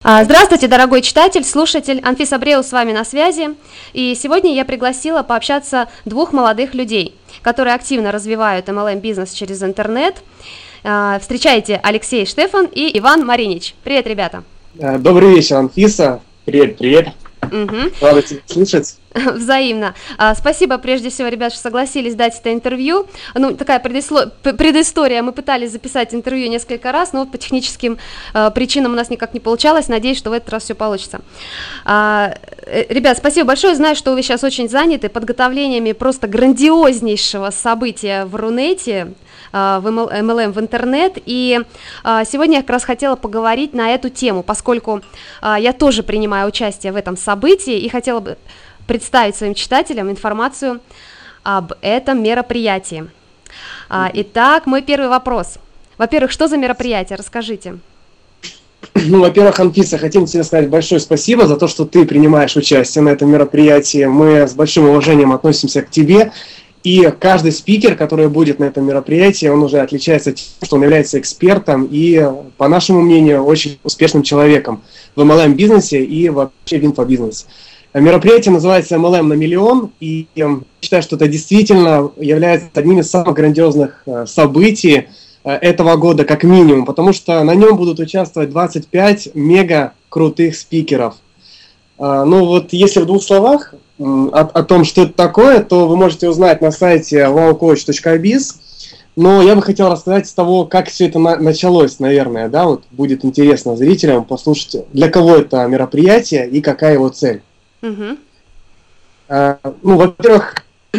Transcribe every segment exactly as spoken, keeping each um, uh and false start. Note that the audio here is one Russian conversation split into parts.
Здравствуйте, дорогой читатель, слушатель. Анфиса Бреу с вами на связи. И сегодня я пригласила пообщаться двух молодых людей, которые активно развивают эм эл эм-бизнес через интернет. Встречайте Алексей Штефан и Иван Маринич. Привет, ребята. Добрый вечер, Анфиса. Привет, привет. Угу. Рада тебя слышать. Взаимно. Спасибо, прежде всего, ребят, что согласились дать это интервью. Ну, такая предисло... предыстория. Мы пытались записать интервью несколько раз, но по техническим э, причинам у нас никак не получалось. Надеюсь, что в этот раз все получится. А, э, ребят, спасибо большое. Знаю, что вы сейчас очень заняты подготовлениями просто грандиознейшего события в Рунете, э, в эм эл эм в интернет. И э, сегодня я как раз хотела поговорить на эту тему, поскольку э, я тоже принимаю участие в этом событии и хотела бы представить своим читателям информацию об этом мероприятии. А, итак, мой первый вопрос. Во-первых, что за мероприятие? Расскажите. Ну, во-первых, Анфиса, хотим тебе сказать большое спасибо за то, что ты принимаешь участие на этом мероприятии. Мы с большим уважением относимся к тебе. И каждый спикер, который будет на этом мероприятии, он уже отличается тем, что он является экспертом и, по нашему мнению, очень успешным человеком в эм эл эм-бизнесе и вообще в инфобизнесе. Мероприятие называется эм эл эм на миллион, и я считаю, что это действительно является одним из самых грандиозных событий этого года, как минимум, потому что на нем будут участвовать двадцать пять мега крутых спикеров. Ну вот, если в двух словах о, о том, что это такое, то вы можете узнать на сайте wowcoach точка biz. Но я бы хотел рассказать с того, как все это на- началось, наверное, да, вот будет интересно зрителям послушать, для кого это мероприятие и какая его цель. Угу. Uh, ну, во-первых,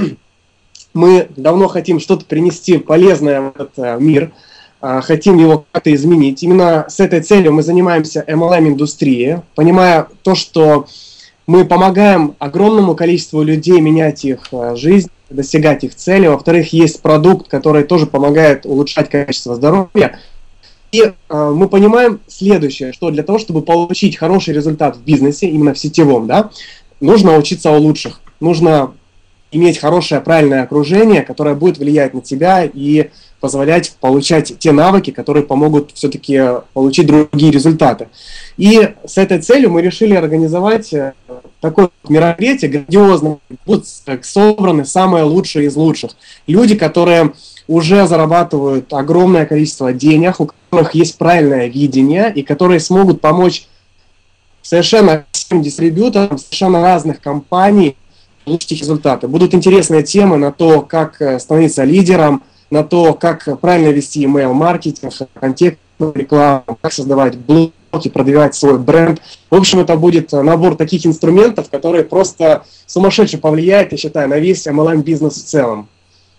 мы давно хотим что-то принести полезное в этот uh, мир, uh, хотим его как-то изменить. Именно с этой целью мы занимаемся эм эл эм-индустрией, понимая то, что мы помогаем огромному количеству людей менять их uh, жизнь, достигать их цели. Во-вторых, есть продукт, который тоже помогает улучшать качество здоровья. И э, мы понимаем следующее, что для того, чтобы получить хороший результат в бизнесе, именно в сетевом, да, нужно учиться у лучших. Нужно иметь хорошее, правильное окружение, которое будет влиять на тебя и позволять получать те навыки, которые помогут все-таки получить другие результаты. И с этой целью мы решили организовать такое мероприятие грандиозное. Будут собраны самые лучшие из лучших. Люди, которые уже зарабатывают огромное количество денег, у которых есть правильное видение, и которые смогут помочь совершенно всем дистрибьюторам, совершенно разных компаний получить результаты. Будут интересные темы на то, как становиться лидером, на то, как правильно вести email-маркетинг, контекстную рекламу, как создавать блоги, продвигать свой бренд. В общем, это будет набор таких инструментов, которые просто сумасшедше повлияют, я считаю, на весь эм эл эм-бизнес в целом.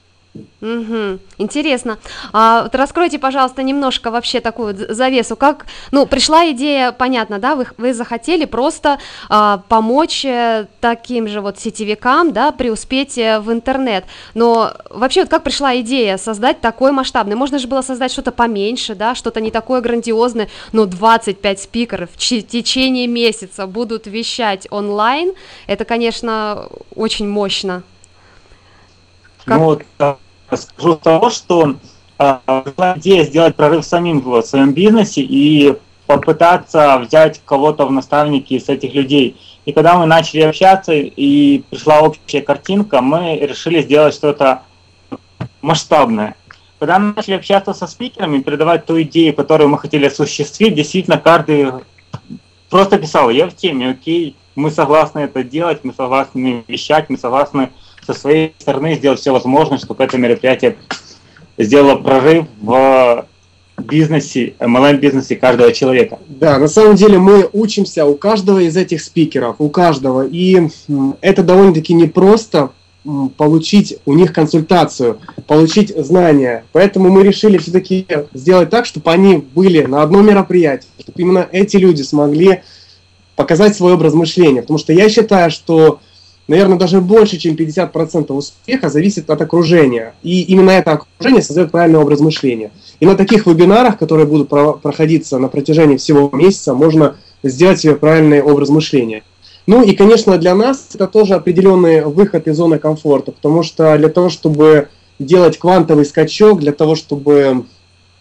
Угу. Интересно. А, вот раскройте, пожалуйста, немножко вообще такую завесу. Как, ну, пришла идея, понятно, да, вы, вы захотели просто а, помочь таким же вот сетевикам, да, преуспеть в интернет. Но вообще, вот как пришла идея создать такой масштабный? Можно же было создать что-то поменьше, да, что-то не такое грандиозное, но двадцать пять спикеров в течение месяца будут вещать онлайн. Это, конечно, очень мощно. Как? Ну, вот, скажу того, что э, была идея сделать прорыв самим в своем бизнесе и попытаться взять кого-то в наставники из этих людей. И когда мы начали общаться и пришла общая картинка, мы решили сделать что-то масштабное. Когда мы начали общаться со спикерами, передавать ту идею, которую мы хотели осуществить, действительно каждый просто писал: я в теме, окей, мы согласны это делать, мы согласны вещать, мы согласны со своей стороны сделать все возможное, чтобы это мероприятие сделало прорыв в бизнесе, эм эл эм-бизнесе каждого человека. Да, на самом деле мы учимся у каждого из этих спикеров, у каждого, и это довольно-таки непросто получить у них консультацию, получить знания. Поэтому мы решили все-таки сделать так, чтобы они были на одном мероприятии, чтобы именно эти люди смогли показать свой образ мышления. Потому что я считаю, что, наверное, даже больше, чем пятьдесят процентов успеха зависит от окружения. И именно это окружение создает правильный образ мышления. И на таких вебинарах, которые будут про- проходиться на протяжении всего месяца, можно сделать себе правильный образ мышления. Ну и, конечно, для нас это тоже определенный выход из зоны комфорта, потому что для того, чтобы делать квантовый скачок, для того, чтобы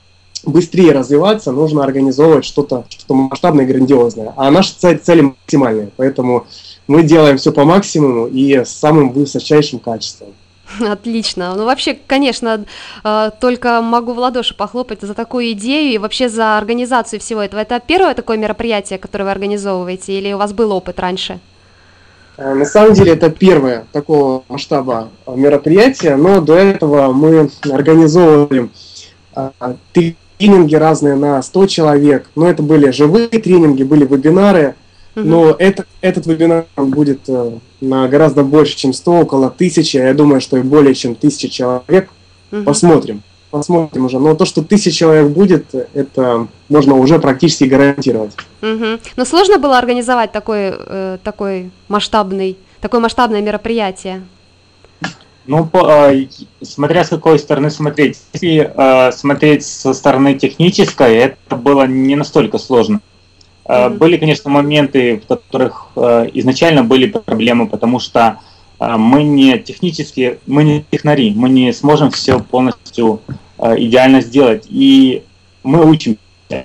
быстрее развиваться, нужно организовывать что-то, что-то масштабное и грандиозное. А наши цели максимальные, поэтому мы делаем все по максимуму и с самым высочайшим качеством. Отлично. Ну, вообще, конечно, только могу в ладоши похлопать за такую идею и вообще за организацию всего этого. Это первое такое мероприятие, которое вы организовываете, или у вас был опыт раньше? На самом деле, это первое такого масштаба мероприятие, но до этого мы организовывали тренинги разные на сто человек, но это были живые тренинги, были вебинары. Но это, этот вебинар будет э, на гораздо больше, чем сто, около тысячи. Я думаю, что и более чем тысяча человек. Uh-huh. Посмотрим. Посмотрим уже. Но то, что тысяча человек будет, это можно уже практически гарантировать. Uh-huh. Но сложно было организовать такой, э, такой масштабный, такое масштабное мероприятие? Ну, по, э, смотря с какой стороны смотреть. Если э, смотреть со стороны технической, это было не настолько сложно. Mm-hmm. Были, конечно, моменты, в которых э, изначально были проблемы, потому что э, мы не технические, мы не технари, мы не сможем все полностью э, идеально сделать, и мы учимся.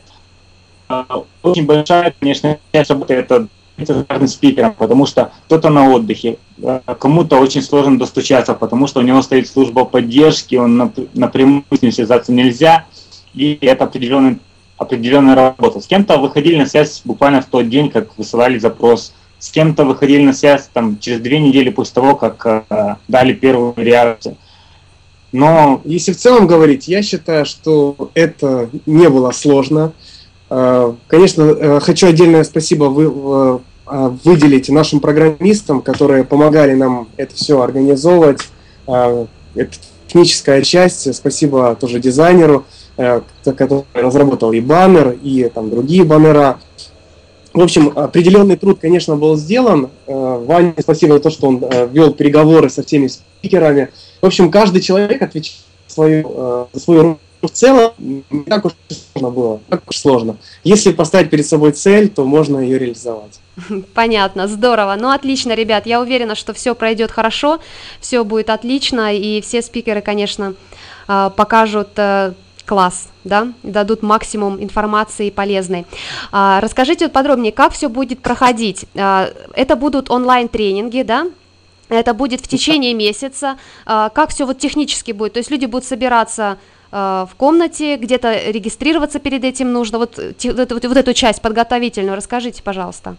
Э, очень большая, конечно, часть работы это с спикером, потому что кто-то на отдыхе, э, кому-то очень сложно достучаться, потому что у него стоит служба поддержки, он нап- напрямую с ним связаться нельзя, и это определенный определенная работа. С кем-то выходили на связь буквально в тот день, как высылали запрос. С кем-то выходили на связь там, через две недели после того, как э, дали первую реакцию. Но если в целом говорить, я считаю, что это не было сложно. Э, конечно, э, хочу отдельное спасибо вы, э, выделить нашим программистам, которые помогали нам это все организовывать. Э, это техническая часть. Спасибо тоже дизайнеру, который разработал и баннер, и там другие баннера. В общем, определенный труд, конечно, был сделан. Ване спасибо за то, что он вел переговоры со всеми спикерами. В общем, каждый человек отвечал за свою, за свою роль в целом. Не так уж сложно было, не так уж сложно. Если поставить перед собой цель, то можно ее реализовать. Понятно, здорово. Ну, отлично, ребят. Я уверена, что все пройдет хорошо, все будет отлично, и все спикеры, конечно, покажут класс, да, дадут максимум информации полезной. А, расскажите вот подробнее, как все будет проходить. А, это будут онлайн-тренинги, да? Это будет в течение месяца. А, как все вот технически будет? То есть люди будут собираться а, в комнате, где-то регистрироваться перед этим нужно. Вот, вот, вот, вот эту часть подготовительную расскажите, пожалуйста.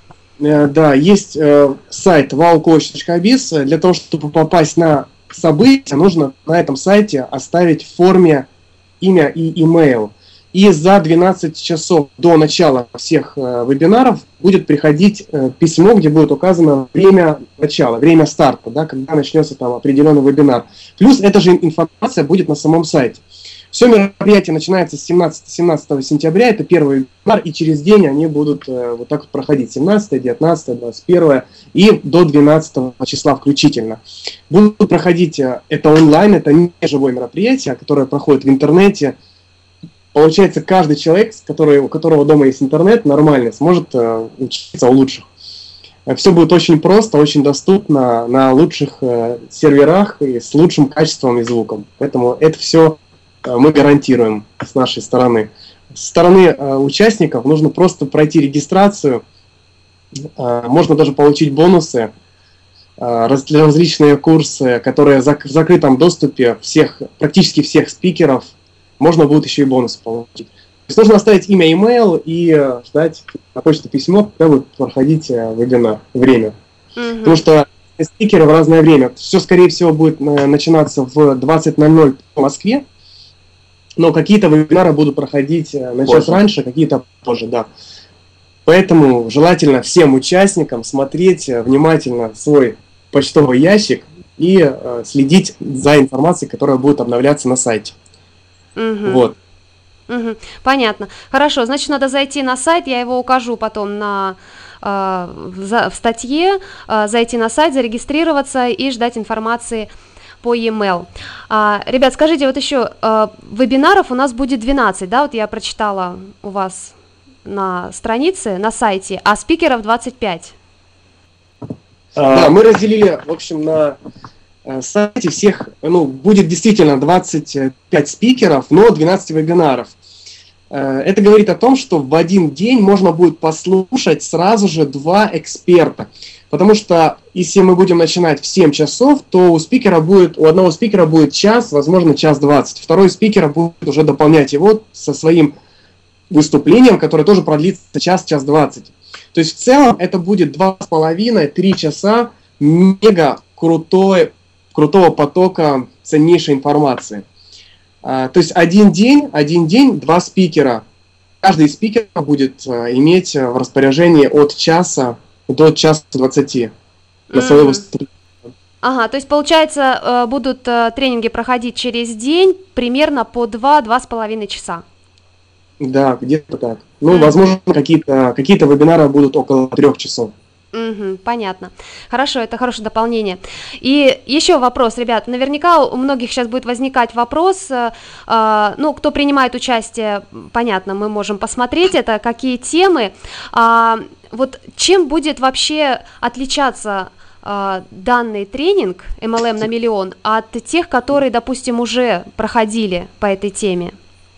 Да, есть э, сайт вау коуч точка биз. Для того, чтобы попасть на событие, нужно на этом сайте оставить в форме имя и имейл. И за двенадцать часов до начала всех э, вебинаров будет приходить э, письмо, где будет указано время начала, время старта, да, когда начнется там определенный вебинар. Плюс эта же информация будет на самом сайте. Все мероприятие начинается с семнадцатого сентября, это первый вебинар, и через день они будут э, вот так вот проходить, семнадцатое, девятнадцатое, двадцать первое и до двенадцатого числа включительно. Будут проходить, э, это онлайн, это не живое мероприятие, которое проходит в интернете. Получается, каждый человек, который, у которого дома есть интернет, нормально сможет э, учиться у лучших. Все будет очень просто, очень доступно на лучших э, серверах и с лучшим качеством и звуком. Поэтому это все мы гарантируем с нашей стороны. С стороны э, участников нужно просто пройти регистрацию, э, можно даже получить бонусы, э, раз, различные курсы, которые зак- в закрытом доступе всех, практически всех спикеров, можно будет еще и бонусы получить. То есть нужно оставить имя, имейл и э, ждать на почту письмо, когда будет проходить э, вебинар, время. Mm-hmm. Потому что спикеры в разное время. Все, скорее всего, будет э, начинаться в двадцать ноль ноль по Москве, но какие-то вебинары будут проходить на час раньше, какие-то позже, да. Поэтому желательно всем участникам смотреть внимательно свой почтовый ящик и э, следить за информацией, которая будет обновляться на сайте. Угу. Вот. Угу. Понятно. Хорошо, значит, надо зайти на сайт, я его укажу потом на, э, в, в статье, э, зайти на сайт, зарегистрироваться и ждать информации по e-mail. А, ребят, скажите, вот еще, а, вебинаров у нас будет двенадцать, да, вот я прочитала у вас на странице, на сайте, а спикеров двадцать пять. Да, мы разделили, в общем, на сайте всех, ну, будет действительно двадцать пять спикеров, но двенадцать вебинаров. Это говорит о том, что в один день можно будет послушать сразу же два эксперта. Потому что если мы будем начинать в семь часов, то у спикера будет, у одного спикера будет час, возможно, час двадцать. Второй спикер будет уже дополнять его со своим выступлением, которое тоже продлится час, час двадцать. То есть в целом это будет два с половиной, три часа мега крутой, крутого потока ценнейшей информации. То есть один день, один день, два спикера. Каждый спикер будет иметь в распоряжении от часа до часа двадцати на свое Мгм. выступление. Ага, то есть, получается, э, будут э, тренинги проходить через день примерно по два-два с половиной часа. Да, где-то так. Ну, Мгм. возможно, какие-то какие-то вебинары будут около трех часов. Мгм, понятно. Хорошо, это хорошее дополнение. И еще вопрос, ребят. Наверняка у многих сейчас будет возникать вопрос, э, а, ну, кто принимает участие, м, понятно, мы можем посмотреть это, какие темы. А, вот чем будет вообще отличаться а, данный тренинг эм эл эм на миллион от тех, которые, допустим, уже проходили по этой теме?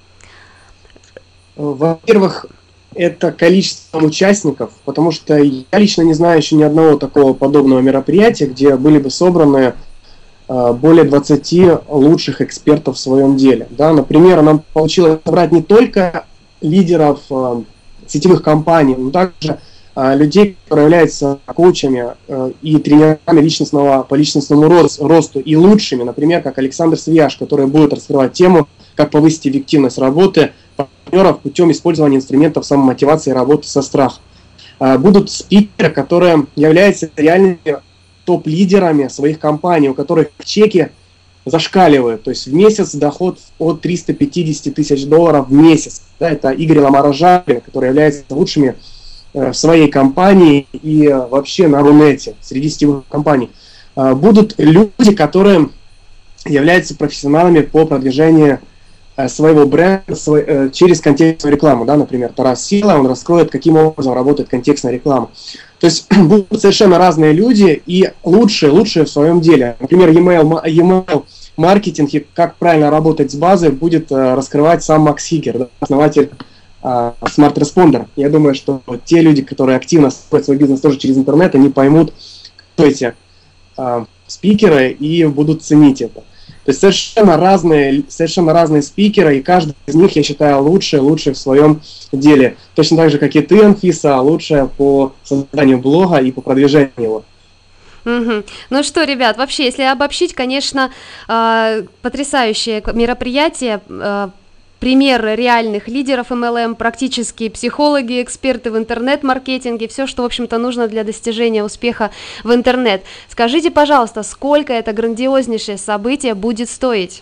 Во-первых, это количество участников, потому что я лично не знаю еще ни одного такого подобного мероприятия, где были бы собраны э, более двадцати лучших экспертов в своем деле. Да, например, нам получилось собрать не только лидеров э, сетевых компаний, но также э, людей, которые являются коучами э, и тренерами личностного, по личностному рос- росту и лучшими, например, как Александр Свияж, который будет раскрывать тему, как повысить эффективность работы партнеров путем использования инструментов самомотивации и работы со страхом. А, Будут спикеры, которые являются реальными топ-лидерами своих компаний, у которых чеки зашкаливают. То есть в месяц доход от триста пятьдесят тысяч долларов в месяц. Да, это Игорь Ламаражарин, который является лучшими э, в своей компании и э, вообще на Рунете, среди сетевых компаний. А, Будут люди, которые являются профессионалами по продвижению своего бренда свой, э, через контекстную рекламу, да, например, Тарас Сила, он раскроет, каким образом работает контекстная реклама. То есть будут совершенно разные люди и лучшие, лучшие в своем деле. Например, e-mail, e-mail маркетинг и как правильно работать с базой будет э, раскрывать сам Макс Хигер, да, основатель э, Smart Responder. Я думаю, что те люди, которые активно строят свой бизнес тоже через интернет, они поймут, кто эти э, спикеры и будут ценить это. То есть совершенно разные, совершенно разные спикеры, и каждый из них, я считаю, лучший, лучший в своем деле. Точно так же, как и ты, Анфиса, лучшая по созданию блога и по продвижению его. Мгм. Ну что, ребят, вообще, если обобщить, конечно, э, потрясающее к- мероприятие, э, примеры реальных лидеров эм эл эм, практические психологи, эксперты в интернет-маркетинге, все, что, в общем-то, нужно для достижения успеха в интернет. Скажите, пожалуйста, сколько это грандиознейшее событие будет стоить?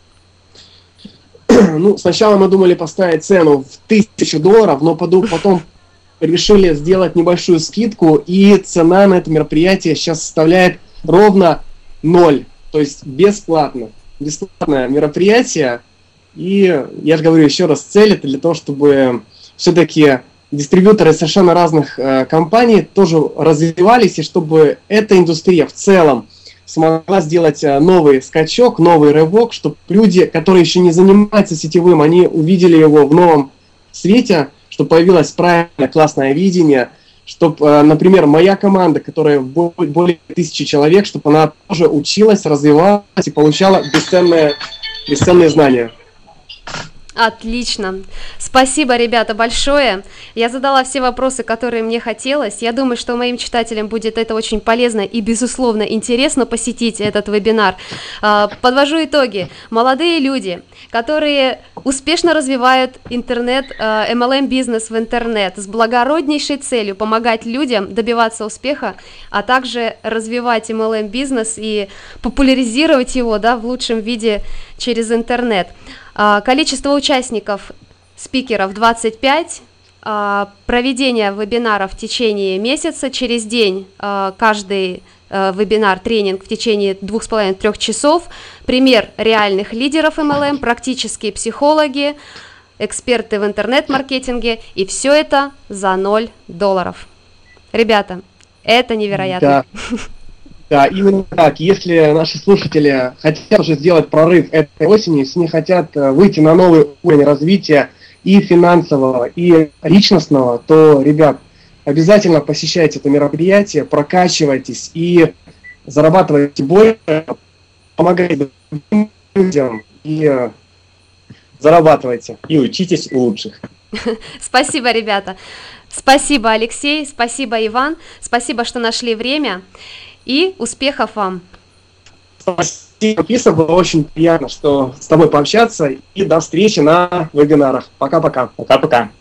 Ну, сначала мы думали поставить цену в тысячу долларов, но поду- потом решили сделать небольшую скидку, и цена на это мероприятие сейчас составляет ровно ноль, то есть бесплатно. Бесплатное мероприятие. И я же говорю еще раз, цель это для того, чтобы все-таки дистрибьюторы совершенно разных э, компаний тоже развивались, и чтобы эта индустрия в целом смогла сделать э, новый скачок, новый рывок, чтобы люди, которые еще не занимаются сетевым, они увидели его в новом свете, чтобы появилось правильное, классное видение, чтобы, э, например, моя команда, которая бо- более тысячи человек, чтобы она тоже училась, развивалась и получала бесценные, бесценные знания. Отлично. Спасибо, ребята, большое. Я задала все вопросы, которые мне хотелось. Я думаю, что моим читателям будет это очень полезно и, безусловно, интересно посетить этот вебинар. А, Подвожу итоги. Молодые люди, которые успешно развивают интернет, а, эм эл эм-бизнес в интернет с благороднейшей целью помогать людям добиваться успеха, а также развивать эм эл эм-бизнес и популяризировать его, да, в лучшем виде через интернет. А, Количество участников, спикеров двадцать пять, а, проведение вебинаров в течение месяца, через день а, каждый а, вебинар, тренинг в течение двух с половиной-трех часов, пример реальных лидеров эм эл эм, практические психологи, эксперты в интернет-маркетинге, и все это за ноль долларов. Ребята, это невероятно. Да. Да, именно так. Если наши слушатели хотят уже сделать прорыв этой осени, если они хотят э, выйти на новый уровень развития и финансового, и личностного, то, ребят, обязательно посещайте это мероприятие, прокачивайтесь и зарабатывайте больше, помогайте другим людям и зарабатывайте. И учитесь у лучших. Спасибо, ребята. Спасибо, Алексей, спасибо, Иван, спасибо, что нашли время, и успехов вам. Спасибо, Киса, было очень приятно, что с тобой пообщаться, и до встречи на вебинарах. Пока-пока. Пока-пока.